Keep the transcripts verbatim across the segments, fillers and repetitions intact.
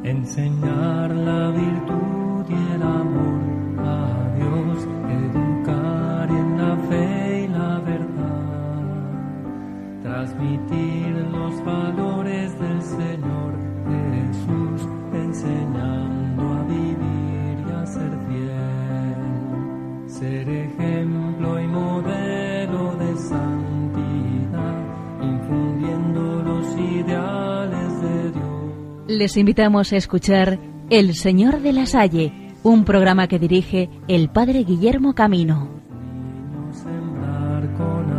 enseñar la virtud y el amor a Dios, educar en la fe y la verdad, transmitir los valores del Señor Jesús, enseñando a vivir y a ser fiel, ser ejemplo y modelo de santidad, infundiendo los ideales de Dios. Les invitamos a escuchar El Señor de la Salle, un programa que dirige el Padre Guillermo Camino. Sembrar con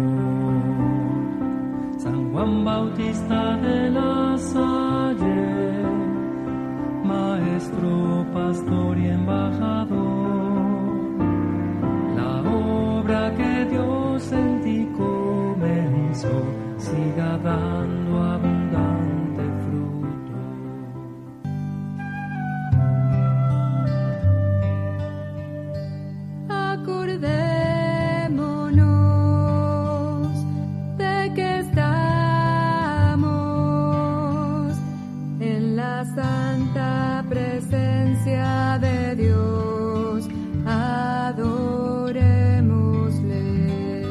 amor. San Juan Bautista de la Salle, maestro, pastor y embajador, la obra que Dios en ti comenzó siga dando abundante fruto. Acordémonos de que estamos en la santa presencia de Dios, adorémosle.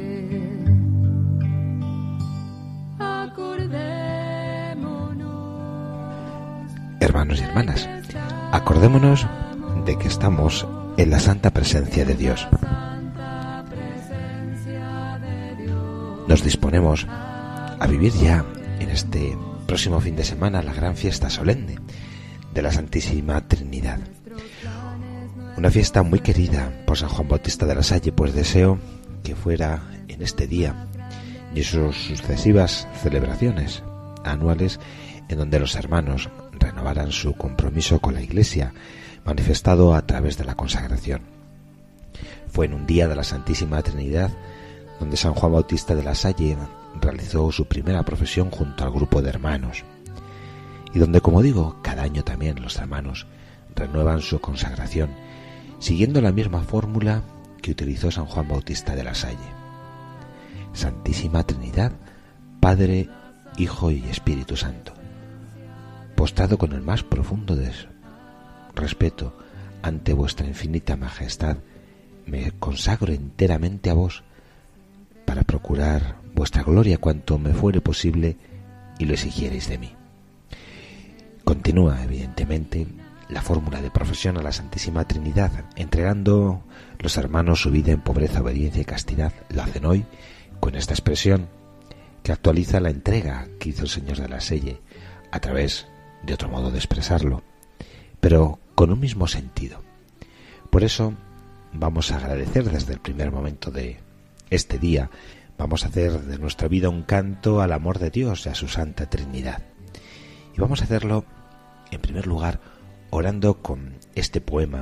Acordémonos. Hermanos y hermanas, acordémonos de que estamos en la santa presencia de Dios. Nos disponemos a vivir ya en este próximo fin de semana la gran fiesta solemne de la Santísima Trinidad. Una fiesta muy querida por San Juan Bautista de la Salle, pues deseo que fuera en este día y sus sucesivas celebraciones anuales en donde los hermanos renovaran su compromiso con la Iglesia, manifestado a través de la consagración. Fue en un día de la Santísima Trinidad donde San Juan Bautista de la Salle realizó su primera profesión junto al grupo de hermanos, y donde, como digo, cada año también los hermanos renuevan su consagración, siguiendo la misma fórmula que utilizó San Juan Bautista de la Salle. Santísima Trinidad, Padre, Hijo y Espíritu Santo. Postrado con el más profundo de respeto ante vuestra infinita majestad, me consagro enteramente a vos para procurar vuestra gloria cuanto me fuere posible y lo exigierais de mí. Continúa, evidentemente, la fórmula de profesión a la Santísima Trinidad, entregando los hermanos su vida en pobreza, obediencia y castidad. Lo hacen hoy con esta expresión que actualiza la entrega que hizo el Señor de la Salle a través de otro modo de expresarlo, pero con un mismo sentido. Por eso vamos a agradecer desde el primer momento de este día, vamos a hacer de nuestra vida un canto al amor de Dios y a su Santa Trinidad. Y vamos a hacerlo, en primer lugar, orando con este poema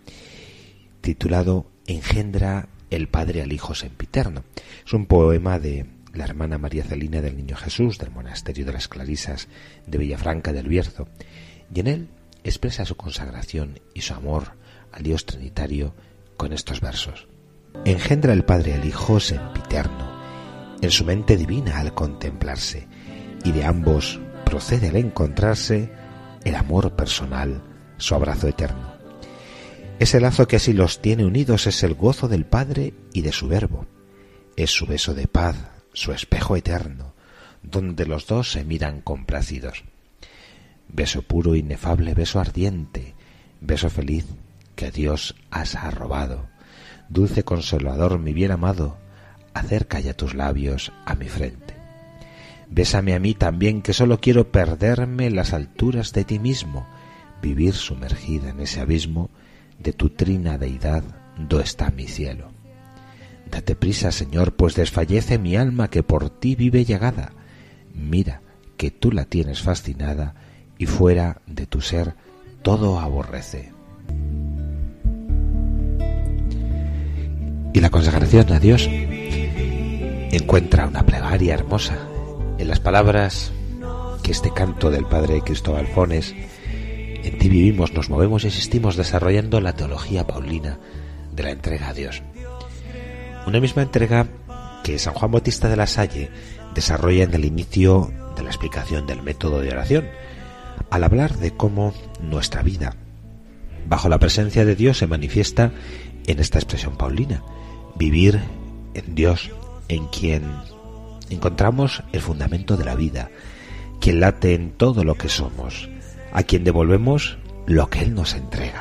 titulado Engendra el Padre al Hijo Sempiterno. Es un poema de la hermana María Celina del Niño Jesús, del Monasterio de las Clarisas de Villafranca del Bierzo, y en él expresa su consagración y su amor al Dios Trinitario con estos versos. Engendra el Padre al Hijo sempiterno, en su mente divina al contemplarse, y de ambos procede al encontrarse el amor personal, su abrazo eterno. Ese lazo que así los tiene unidos es el gozo del Padre y de su Verbo, es su beso de paz, su espejo eterno, donde los dos se miran complacidos. Beso puro, inefable, beso ardiente, beso feliz que a Dios has arrobado. Dulce consolador, mi bien amado, acerca ya tus labios a mi frente. Bésame a mí también, que solo quiero perderme en las alturas de ti mismo, vivir sumergida en ese abismo de tu trina deidad, do está mi cielo. Date prisa, Señor, pues desfallece mi alma que por ti vive llegada. Mira que tú la tienes fascinada y fuera de tu ser todo aborrece. Y la consagración a Dios encuentra una plegaria hermosa en las palabras que este canto del Padre Cristóbal Fones: en ti vivimos, nos movemos y existimos, desarrollando la teología paulina de la entrega a Dios. Una misma entrega que San Juan Bautista de la Salle desarrolla en el inicio de la explicación del método de oración, al hablar de cómo nuestra vida bajo la presencia de Dios se manifiesta en esta expresión paulina: vivir en Dios, en quien encontramos el fundamento de la vida, quien late en todo lo que somos, a quien devolvemos lo que Él nos entrega.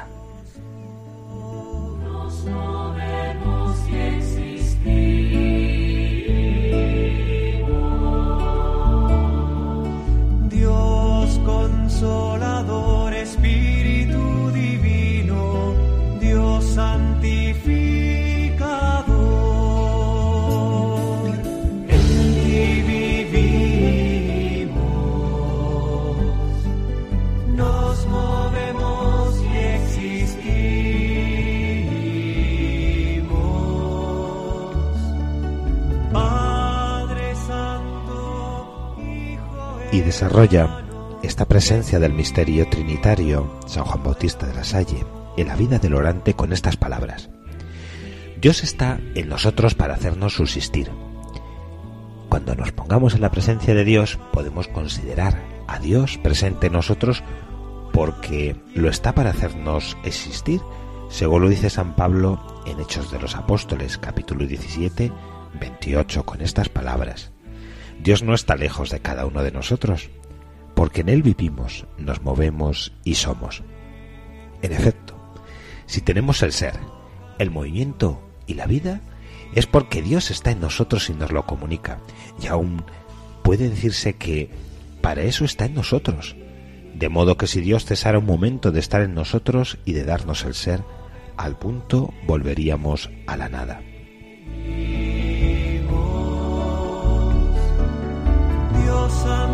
Dios consolador, Espíritu divino, Dios santificador, en ti vivimos, nos movemos y existimos. Padre Santo, Hijo Y desarrolla esta presencia del misterio trinitario San Juan Bautista de la Salle en la vida del orante con estas palabras: Dios está en nosotros para hacernos subsistir. Cuando nos pongamos en la presencia de Dios, podemos considerar a Dios presente en nosotros porque lo está para hacernos existir, según lo dice San Pablo en Hechos de los Apóstoles, capítulo diecisiete, veintiocho, con estas palabras: Dios no está lejos de cada uno de nosotros, porque en Él vivimos, nos movemos y somos. En efecto, si tenemos el ser, el movimiento y la vida, es porque Dios está en nosotros y nos lo comunica. Y aún puede decirse que para eso está en nosotros. De modo que si Dios cesara un momento de estar en nosotros y de darnos el ser, al punto volveríamos a la nada. Dios,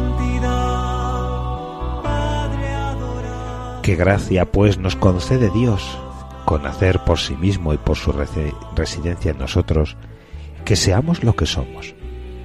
santidad, Padre adorado. Qué gracia pues nos concede Dios con hacer por sí mismo y por su residencia en nosotros que seamos lo que somos.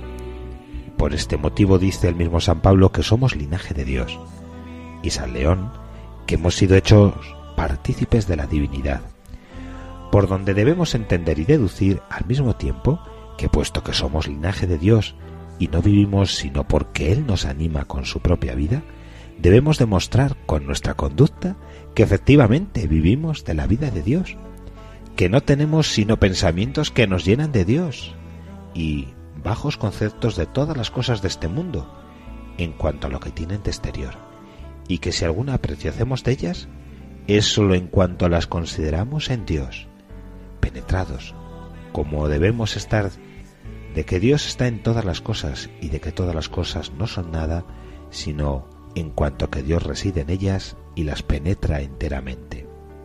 Por este motivo dice el mismo San Pablo que somos linaje de Dios, y San León que hemos sido hechos partícipes de la divinidad, por donde debemos entender y deducir al mismo tiempo que puesto que somos linaje de Dios y no vivimos sino porque Él nos anima con su propia vida, debemos demostrar con nuestra conducta que efectivamente vivimos de la vida de Dios, que no tenemos sino pensamientos que nos llenan de Dios y bajos conceptos de todas las cosas de este mundo en cuanto a lo que tienen de exterior, y que si alguna aprecio hacemos de ellas es sólo en cuanto las consideramos en Dios, penetrados, como debemos estar de que Dios está en todas las cosas y de que todas las cosas no son nada sino en cuanto a que Dios reside en ellas y las penetra enteramente.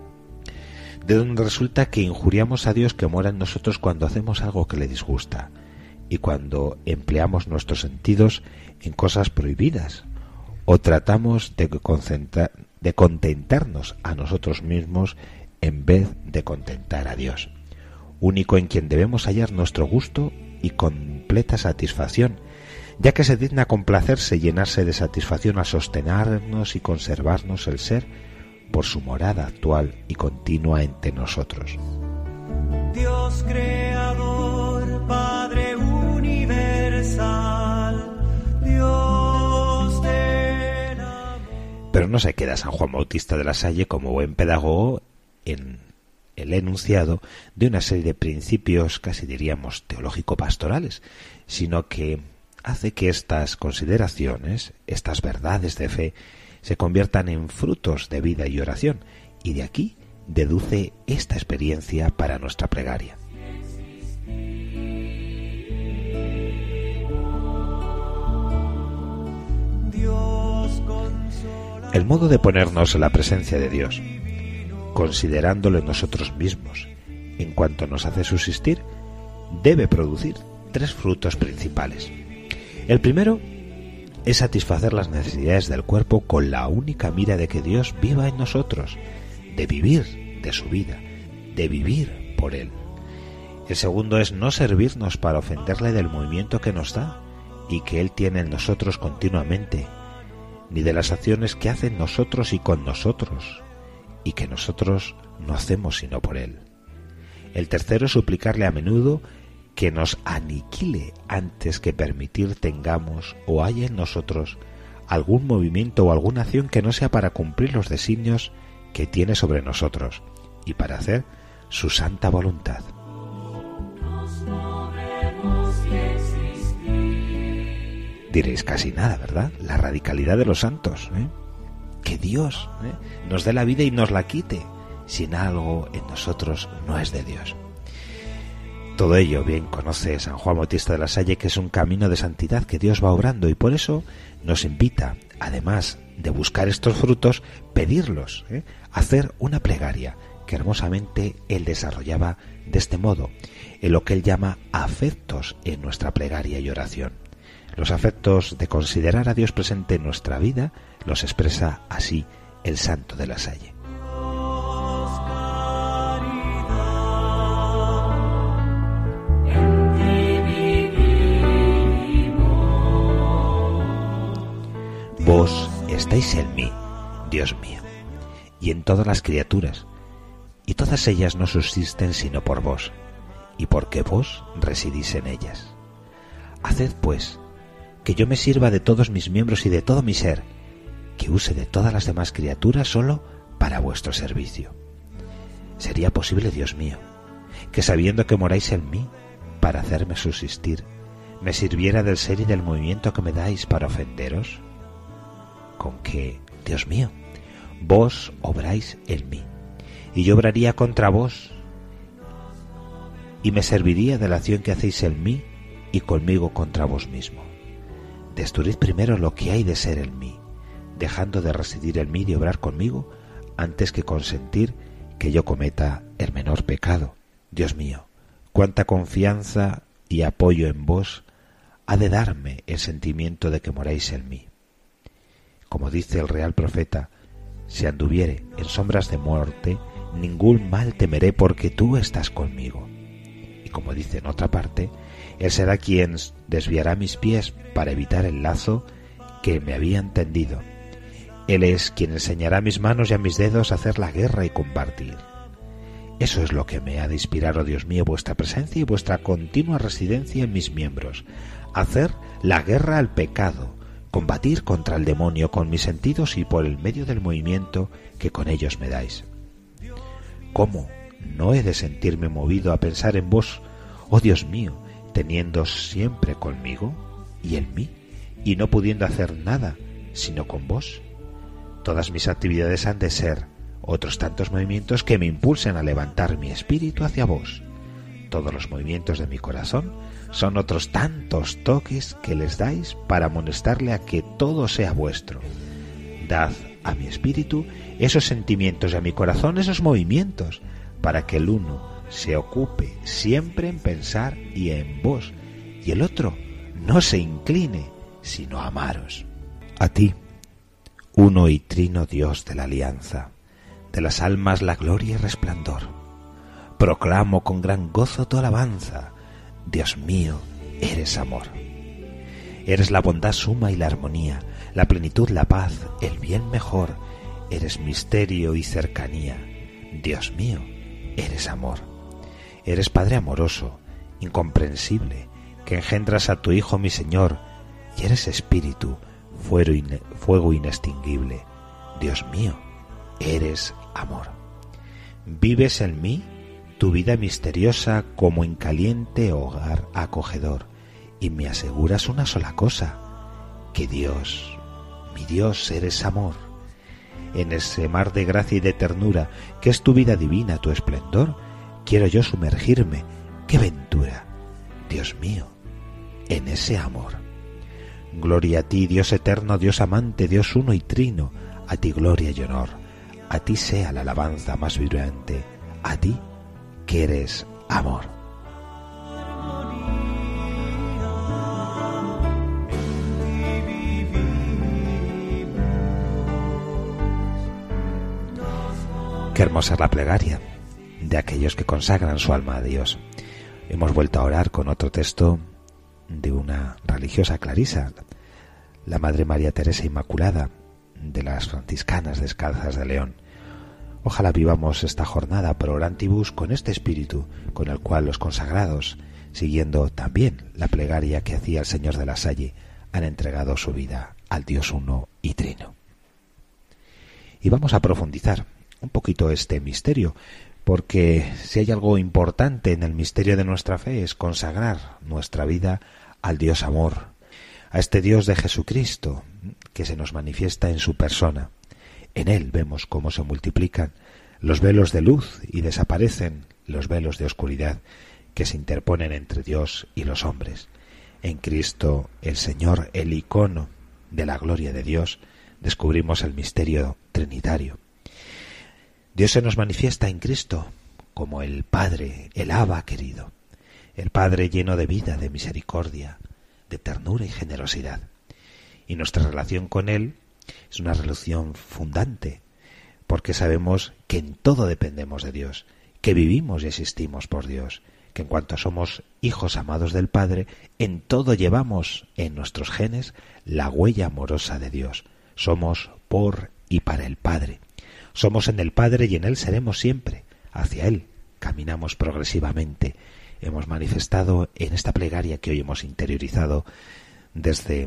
De donde resulta que injuriamos a Dios que mora en nosotros cuando hacemos algo que le disgusta y cuando empleamos nuestros sentidos en cosas prohibidas o tratamos de, concentrar, de contentarnos a nosotros mismos en vez de contentar a Dios, único en quien debemos hallar nuestro gusto y completa satisfacción, ya que se digna complacerse y llenarse de satisfacción al sostenernos y conservarnos el ser por su morada actual y continua entre nosotros. Dios creador, Padre universal, Dios del amor. Pero no se queda San Juan Bautista de la Salle como buen pedagogo en el enunciado de una serie de principios, casi diríamos teológico-pastorales, sino que hace que estas consideraciones, estas verdades de fe, se conviertan en frutos de vida y oración, y de aquí deduce esta experiencia para nuestra plegaria. El modo de ponernos en la presencia de Dios, considerándolo en nosotros mismos, en cuanto nos hace subsistir, debe producir tres frutos principales. El primero es satisfacer las necesidades del cuerpo con la única mira de que Dios viva en nosotros, de vivir de su vida, de vivir por Él. El segundo es no servirnos para ofenderle del movimiento que nos da y que Él tiene en nosotros continuamente, ni de las acciones que hace en nosotros y con nosotros, y que nosotros no hacemos sino por Él. El tercero es suplicarle a menudo que nos aniquile antes que permitir tengamos o haya en nosotros algún movimiento o alguna acción que no sea para cumplir los designios que tiene sobre nosotros y para hacer su santa voluntad. Diréis casi nada, ¿verdad? La radicalidad de los santos, ¿eh? Que Dios ¿eh? nos dé la vida y nos la quite, sin algo en nosotros no es de Dios. Todo ello bien conoce San Juan Bautista de la Salle, que es un camino de santidad que Dios va obrando, y por eso nos invita, además de buscar estos frutos, pedirlos, ¿eh? hacer una plegaria, que hermosamente él desarrollaba de este modo, en lo que él llama afectos en nuestra plegaria y oración. Los afectos de considerar a Dios presente en nuestra vida los expresa así el santo de la Salle. Vos estáis en mí, Dios mío, y en todas las criaturas, y todas ellas no subsisten sino por vos, y porque vos residís en ellas. Haced, pues, que yo me sirva de todos mis miembros y de todo mi ser, que use de todas las demás criaturas solo para vuestro servicio. ¿Sería posible, Dios mío, que sabiendo que moráis en mí, para hacerme subsistir, me sirviera del ser y del movimiento que me dais para ofenderos? Con que, Dios mío, vos obráis en mí, y yo obraría contra vos, y me serviría de la acción que hacéis en mí y conmigo contra vos mismo. Destruid primero lo que hay de ser en mí, dejando de residir en mí y obrar conmigo, antes que consentir que yo cometa el menor pecado. Dios mío, cuánta confianza y apoyo en vos ha de darme el sentimiento de que moráis en mí. Como dice el real profeta, si anduviere en sombras de muerte, ningún mal temeré porque tú estás conmigo. Y como dice en otra parte, Él será quien desviará mis pies para evitar el lazo que me habían tendido. Él es quien enseñará a mis manos y a mis dedos a hacer la guerra y combatir. Eso es lo que me ha de inspirar, oh Dios mío, vuestra presencia y vuestra continua residencia en mis miembros. Hacer la guerra al pecado, combatir contra el demonio con mis sentidos y por el medio del movimiento que con ellos me dais. ¿Cómo no he de sentirme movido a pensar en vos, oh Dios mío, teniendo siempre conmigo y en mí, y no pudiendo hacer nada sino con vos? Todas mis actividades han de ser otros tantos movimientos que me impulsen a levantar mi espíritu hacia vos. Todos los movimientos de mi corazón son otros tantos toques que les dais para amonestarle a que todo sea vuestro. Dad a mi espíritu esos sentimientos y a mi corazón esos movimientos, para que el uno se ocupe siempre en pensar y en vos, y el otro no se incline sino a amaros. A ti, uno y trino Dios de la alianza, de las almas la gloria y resplandor, proclamo con gran gozo tu alabanza. Dios mío, eres amor. Eres la bondad suma y la armonía, la plenitud, la paz, el bien mejor. Eres misterio y cercanía. Dios mío, eres amor. Eres Padre amoroso, incomprensible, que engendras a tu Hijo mi Señor, y eres Espíritu, fuego inextinguible. Dios mío, eres amor. Vives en mí tu vida misteriosa como en caliente hogar acogedor, y me aseguras una sola cosa, que Dios, mi Dios, eres amor. En ese mar de gracia y de ternura, que es tu vida divina, tu esplendor, quiero yo sumergirme. ¡Qué ventura! Dios mío, en ese amor. Gloria a ti, Dios eterno, Dios amante, Dios uno y trino, a ti gloria y honor, a ti sea la alabanza más vibrante, a ti que eres amor. Qué hermosa es la plegaria de aquellos que consagran su alma a Dios. Hemos vuelto a orar con otro texto de una religiosa clarisa, la Madre María Teresa Inmaculada, de las franciscanas descalzas de León. Ojalá vivamos esta jornada pro orantibus con este espíritu con el cual los consagrados, siguiendo también la plegaria que hacía el Señor de la Salle, han entregado su vida al Dios uno y trino. Y vamos a profundizar un poquito este misterio, porque si hay algo importante en el misterio de nuestra fe es consagrar nuestra vida al Dios amor, a este Dios de Jesucristo que se nos manifiesta en su persona. En Él vemos cómo se multiplican los velos de luz y desaparecen los velos de oscuridad que se interponen entre Dios y los hombres. En Cristo, el Señor, el icono de la gloria de Dios, descubrimos el misterio trinitario. Dios se nos manifiesta en Cristo como el Padre, el Abba querido, el Padre lleno de vida, de misericordia, de ternura y generosidad. Y nuestra relación con Él es una relación fundante, porque sabemos que en todo dependemos de Dios, que vivimos y existimos por Dios, que en cuanto somos hijos amados del Padre, en todo llevamos en nuestros genes la huella amorosa de Dios. Somos por y para el Padre. Somos en el Padre y en Él seremos siempre. Hacia Él caminamos progresivamente. Hemos manifestado en esta plegaria que hoy hemos interiorizado desde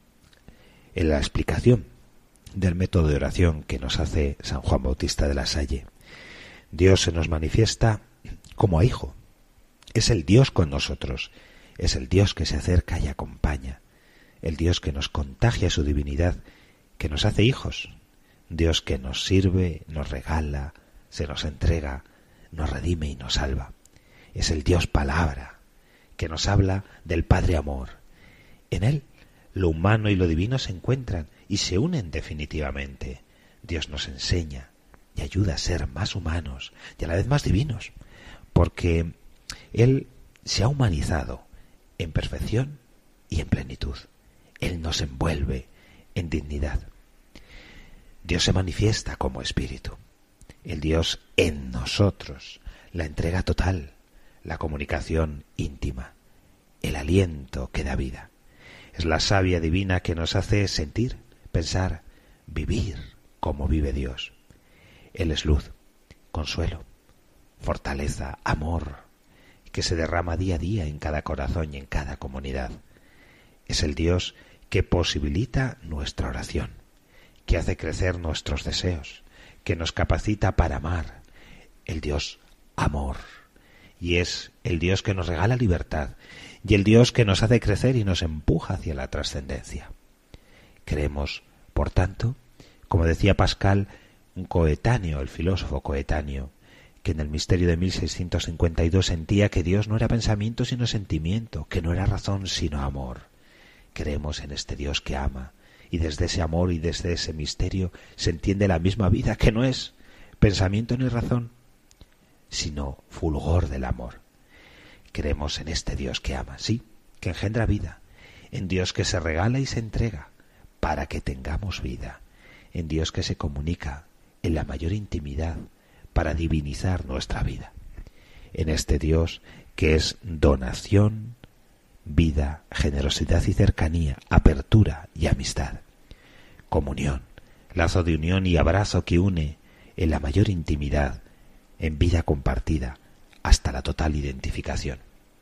en la explicación del método de oración que nos hace San Juan Bautista de la Salle. Dios se nos manifiesta como a hijo. Es el Dios con nosotros. Es el Dios que se acerca y acompaña. El Dios que nos contagia su divinidad, que nos hace hijos. Dios que nos sirve, nos regala, se nos entrega, nos redime y nos salva. Es el Dios palabra, que nos habla del Padre amor. En Él lo humano y lo divino se encuentran y se unen definitivamente. Dios nos enseña y ayuda a ser más humanos y a la vez más divinos, porque Él se ha humanizado en perfección y en plenitud. Él nos envuelve en dignidad. Dios se manifiesta como Espíritu. El Dios en nosotros, la entrega total, la comunicación íntima, el aliento que da vida. Es la savia divina que nos hace sentir, pensar, vivir como vive Dios. Él es luz, consuelo, fortaleza, amor, que se derrama día a día en cada corazón y en cada comunidad. Es el Dios que posibilita nuestra oración, que hace crecer nuestros deseos, que nos capacita para amar. El Dios amor. Y es el Dios que nos regala libertad y el Dios que nos hace crecer y nos empuja hacia la trascendencia. Creemos, por tanto, como decía Pascal, un coetáneo, el filósofo coetáneo, que en el misterio de mil seiscientos cincuenta y dos sentía que Dios no era pensamiento sino sentimiento, que no era razón sino amor. Creemos en este Dios que ama, y desde ese amor y desde ese misterio se entiende la misma vida, que no es pensamiento ni razón, sino fulgor del amor. Creemos en este Dios que ama, sí, que engendra vida, en Dios que se regala y se entrega para que tengamos vida, en Dios que se comunica en la mayor intimidad para divinizar nuestra vida, en este Dios que es donación, vida, generosidad y cercanía, apertura y amistad, comunión, lazo de unión y abrazo que une en la mayor intimidad, en vida compartida, hasta la total identificación.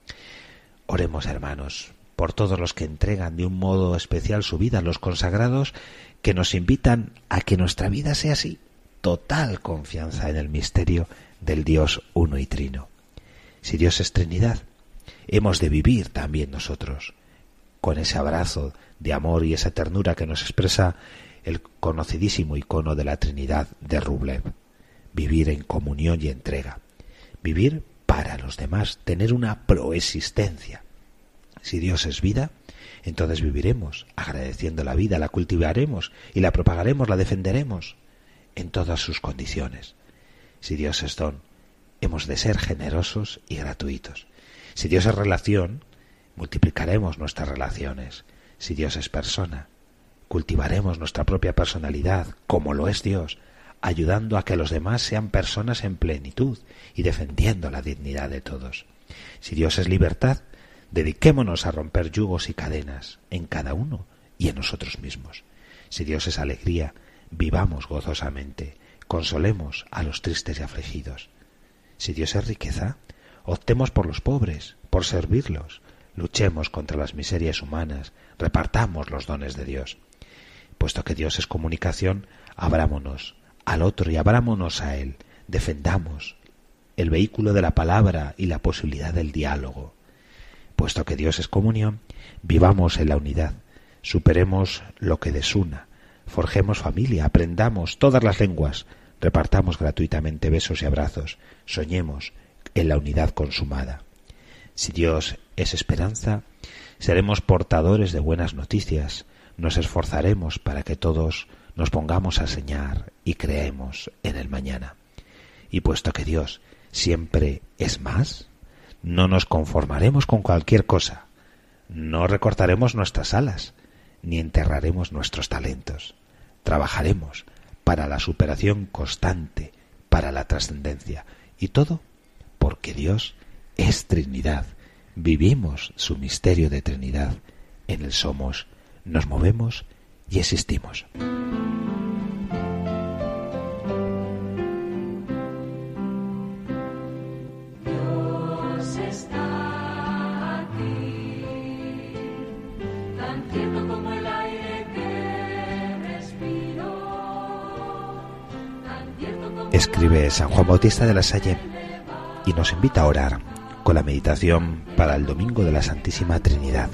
Oremos, hermanos, por todos los que entregan de un modo especial su vida, los consagrados, que nos invitan a que nuestra vida sea así, total confianza en el misterio del Dios uno y trino. Si Dios es Trinidad, hemos de vivir también nosotros, con ese abrazo de amor y esa ternura que nos expresa el conocidísimo icono de la Trinidad de Rublev. Vivir en comunión y entrega. Vivir para los demás, tener una proexistencia. Si Dios es vida, entonces viviremos agradeciendo la vida, la cultivaremos y la propagaremos, la defenderemos en todas sus condiciones. Si Dios es don, hemos de ser generosos y gratuitos. Si Dios es relación, multiplicaremos nuestras relaciones. Si Dios es persona, cultivaremos nuestra propia personalidad, como lo es Dios, ayudando a que los demás sean personas en plenitud y defendiendo la dignidad de todos. Si Dios es libertad, dediquémonos a romper yugos y cadenas en cada uno y en nosotros mismos. Si Dios es alegría, vivamos gozosamente, consolemos a los tristes y afligidos. Si Dios es riqueza, optemos por los pobres, por servirlos, luchemos contra las miserias humanas, repartamos los dones de Dios. Puesto que Dios es comunicación, abrámonos al otro y abrámonos a Él. Defendamos el vehículo de la palabra y la posibilidad del diálogo. Puesto que Dios es comunión, vivamos en la unidad, superemos lo que desuna, forjemos familia, aprendamos todas las lenguas, repartamos gratuitamente besos y abrazos, soñemos en la unidad consumada. Si Dios es esperanza, seremos portadores de buenas noticias, nos esforzaremos para que todos nos pongamos a soñar y creemos en el mañana. Y puesto que Dios siempre es más, no nos conformaremos con cualquier cosa, no recortaremos nuestras alas, ni enterraremos nuestros talentos. Trabajaremos para la superación constante, para la trascendencia, y todo porque Dios es Trinidad. Vivimos su misterio de Trinidad. En Él somos, nos movemos y existimos. Dios está aquí, tan tierno como el aire que respiro, tan tierno como Escribe San Juan Bautista de la Salle y nos invita a orar con la meditación para el Domingo de la Santísima Trinidad.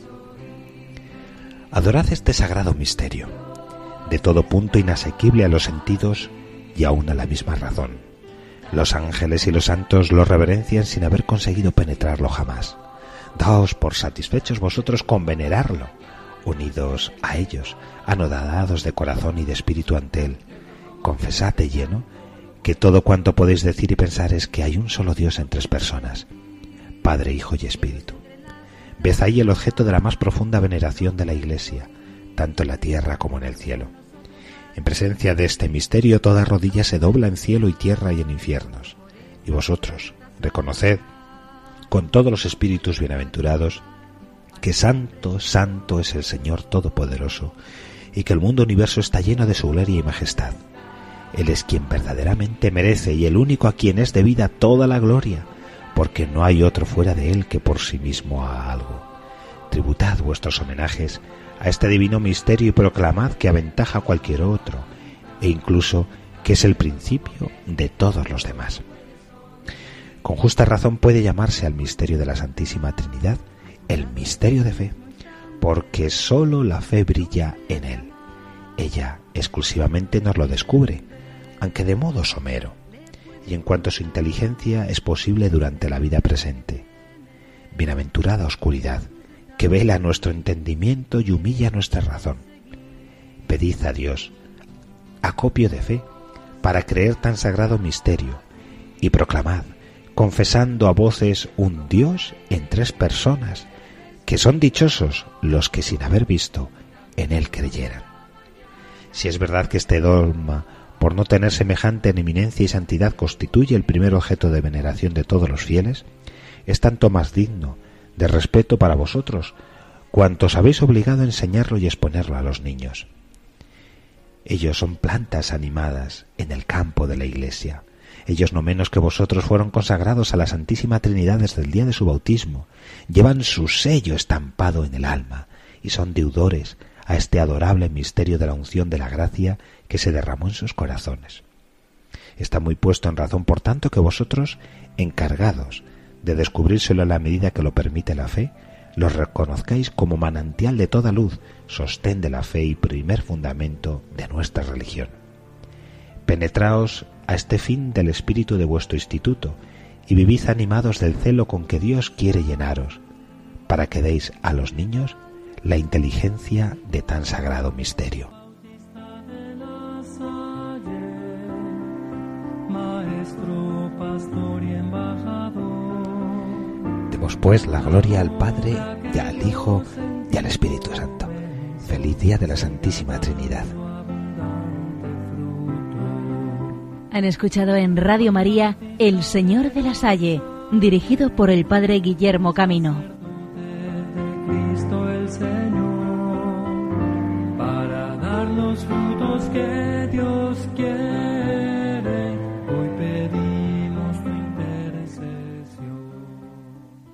Adorad este sagrado misterio, de todo punto inasequible a los sentidos y aún a la misma razón. Los ángeles y los santos lo reverencian sin haber conseguido penetrarlo jamás. Daos por satisfechos vosotros con venerarlo, unidos a ellos, anodados de corazón y de espíritu ante Él. Confesad de lleno que todo cuanto podéis decir y pensar es que hay un solo Dios en tres personas, Padre, Hijo y Espíritu. Ved ahí el objeto de la más profunda veneración de la Iglesia, tanto en la tierra como en el cielo. En presencia de este misterio toda rodilla se dobla en cielo y tierra y en infiernos. Y vosotros, reconoced, con todos los espíritus bienaventurados, que santo, santo es el Señor Todopoderoso, y que el mundo universo está lleno de su gloria y majestad. Él es quien verdaderamente merece y el único a quien es debida toda la gloria, porque no hay otro fuera de Él que por sí mismo haga algo. Tributad vuestros homenajes a este divino misterio y proclamad que aventaja a cualquier otro, e incluso que es el principio de todos los demás. Con justa razón puede llamarse al misterio de la Santísima Trinidad el misterio de fe, porque sólo la fe brilla en Él. Ella exclusivamente nos lo descubre, aunque de modo somero, y en cuanto a su inteligencia es posible durante la vida presente. Bienaventurada oscuridad, que vela nuestro entendimiento y humilla nuestra razón. Pedid a Dios acopio de fe para creer tan sagrado misterio, y proclamad, confesando a voces un Dios en tres personas, que son dichosos los que sin haber visto en Él creyeran. Si es verdad que este dogma, por no tener semejante en eminencia y santidad, constituye el primer objeto de veneración de todos los fieles, es tanto más digno de respeto para vosotros, cuantos habéis obligado a enseñarlo y exponerlo a los niños. Ellos son plantas animadas en el campo de la Iglesia. Ellos no menos que vosotros fueron consagrados a la Santísima Trinidad desde el día de su bautismo, llevan su sello estampado en el alma y son deudores a este adorable misterio de la unción de la gracia que se derramó en sus corazones. Está muy puesto en razón, por tanto, que vosotros, encargados de descubrírselo a la medida que lo permite la fe, los reconozcáis como manantial de toda luz, sostén de la fe y primer fundamento de nuestra religión. Penetraos a este fin del espíritu de vuestro instituto y vivid animados del celo con que Dios quiere llenaros, para que deis a los niños la inteligencia de tan sagrado misterio. Maestro, pastor y embajador. Demos pues la gloria al Padre y al Hijo y al Espíritu Santo. Feliz día de la Santísima Trinidad. Han escuchado en Radio María El Señor de la Salle, dirigido por el Padre Guillermo Camino. Cristo el Señor, para dar los frutos que Dios